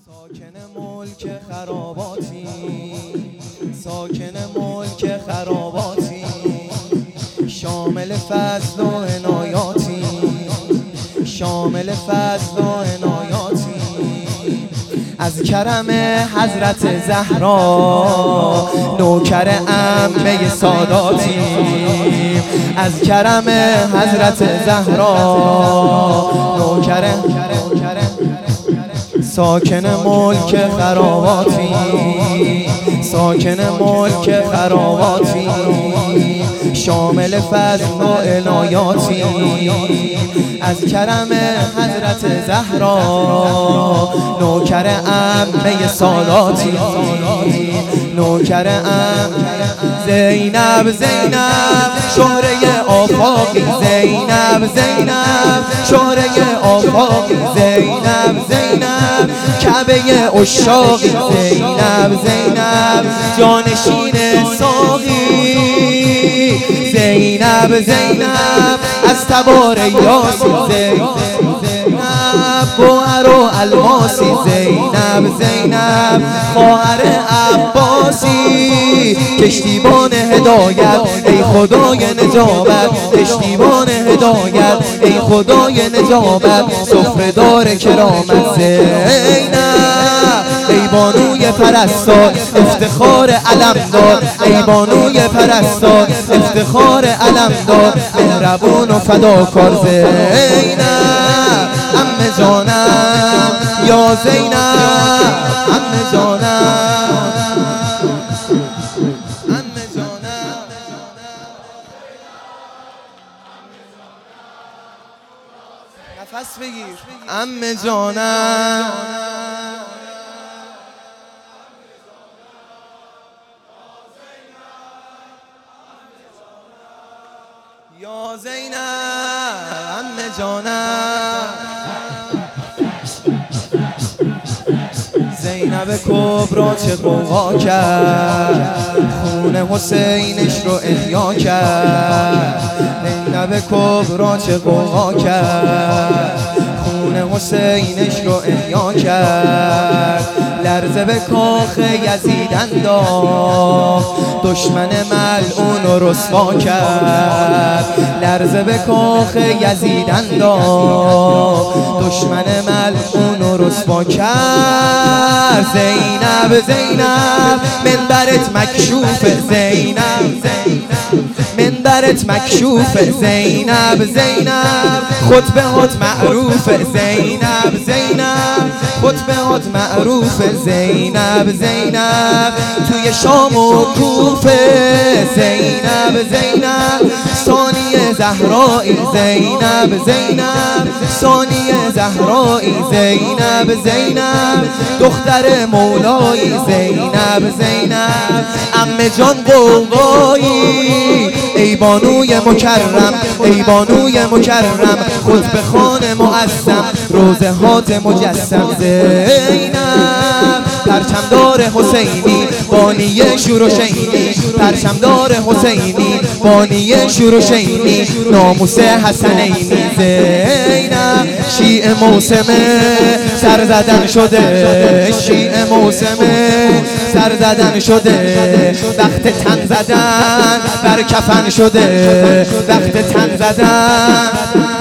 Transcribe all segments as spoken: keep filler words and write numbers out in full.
ساکن ملک خراباتی، ساکن ملک خراباتی، شامل فضل و عنایاتی، شامل فضل و عنایاتی، از کرم حضرت زهرا نوکر عمه ساداتی، از کرم حضرت زهرا نوکر ساکن ملک خراباتی، ساکن ملک خراباتی، شامل فضل و عنایاتی، از کرم حضرت زهرا نوکر عمه ساداتی، نوکر عمه زینب زینب شهره آفاقی، زینب زینب شهره آفاقی، زینب زینب کعبه عشاقی، زینب زینب جانشین ساقی، زینب زینب از تبار یاسی، زینب گوهر و الماسی، زینب زینب خواهر عباسی، کشتیبان هدایت ای خدای نجابت، کشتیبان هدایت ای خدای نجابت، سفره‌دار کرامت، زینب ای بانوی پرستار افتخار علمدار، ای بانوی پرستار افتخار علمدار، مهربون و فداکار، زینب عمه جانم یا زینب عمه جانم، عمه جانم، نفس بگیر، عمه جانم، یا زینب عمه جانم، زینب کبرا چه غوغا کرد، خون حسینش رو احیا کرد، زینب کبرا چه غوغا کرد، خون حسینش رو احیا کرد، لرزه به کاخ یزید انداخت، دشمن ملعون رو رسوا کرد، لرزه به کاخ یزید انداخت، دشمن ملعون رو رسوا کرد، زینب زینب منبرت مکشوفه، زینب زینب منبرت مکشوفه، زینب زینب خطبهات معروفه، زینب زینب خطبهات معروفه، زینب زینب توی شام و کوفه، زینب زینب ثانی زهرایی، زینب زینب ثانی زهرایی، زینب زینب دختر مولایی، زینب زینب عمه جان غوغایی، ای بانوی مکرم ای بانوی مکرم خطبه خوان معظم روضه هات مجسم، زینب پرچمدار حسینی بانی شور و شینی، پرچمدار حسینی بانی شور و شینی، ناموس حسنینی، زینب شیعه موسمه سر زدن شده، شیعه موسمه سر زدن شده، وقت تن زدن بر کفن شده، وقت تن زدن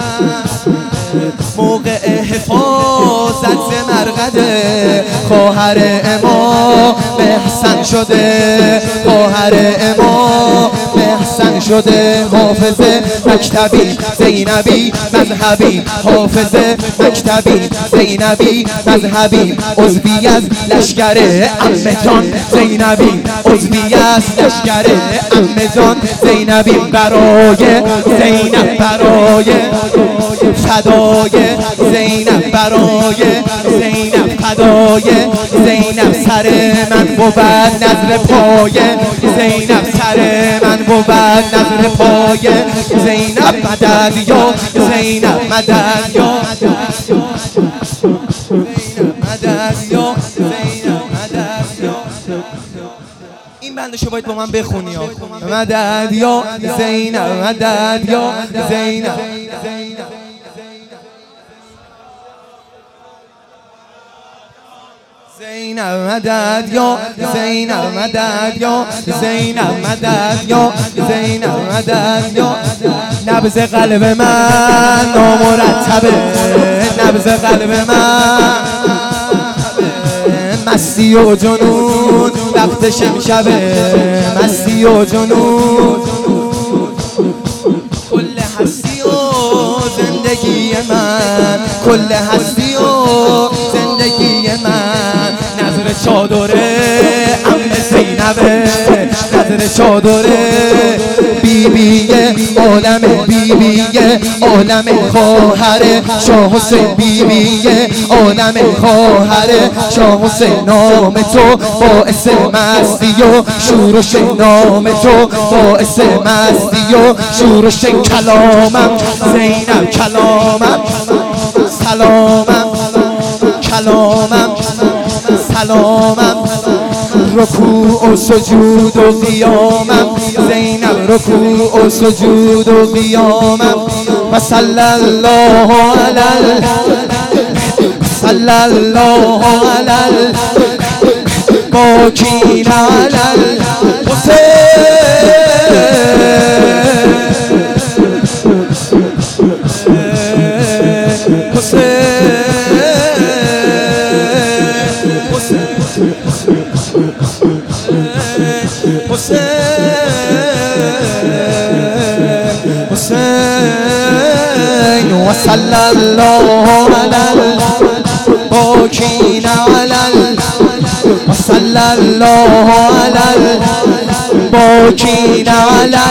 موقع حفاظت ز مرقده، خواهر امام محسن شده، خواهر امام محسن شده، حافظ مکتبی زینبی مذهبی، حافظ مکتبی زینبی مذهبی، عضوی از لشکر عمه جان زینبی، عضوی از لشکر عمه جان زینبی، برای زینب برای فدای زینب، برای زینب فدای زینب، سر من بود نظر پای زینب، سر من بود نظر پای زینب، مدد یا زینب مدد یا زینب مدد یا زینب مدد یا. این بندشو باید با من بخونی ها، مدد یا زینب مدد یا زینب. زینب مدد یا زینب مدد یا زینب مدد یا زینب مدد یا نبض قلب من نامرتبه، نبض قلب من مستی و جنون وقت شمشبه، مستی و جنون کل هستی و زندگی من، کل هستی و زندگی من نظر چادره عم زینبه، نظر چادره بیبیه عالم، بیبیه عالم خواهر شاه حسین، بیبیه عالم خواهر شاه حسین. نام تو باعث مستی و شورش، نام تو باعث مستی و شورش. کلامم زینب، کلامم سلامم، کلامم سلامم رکوع و سجود و قیامم، زینب رکوع و سجود و قیامم. و صلی الله علی صلی الله علی باکین علی الحسین، وصلى الله على الباكين على وصلى الله على الباكين على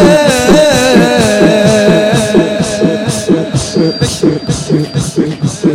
الحسين.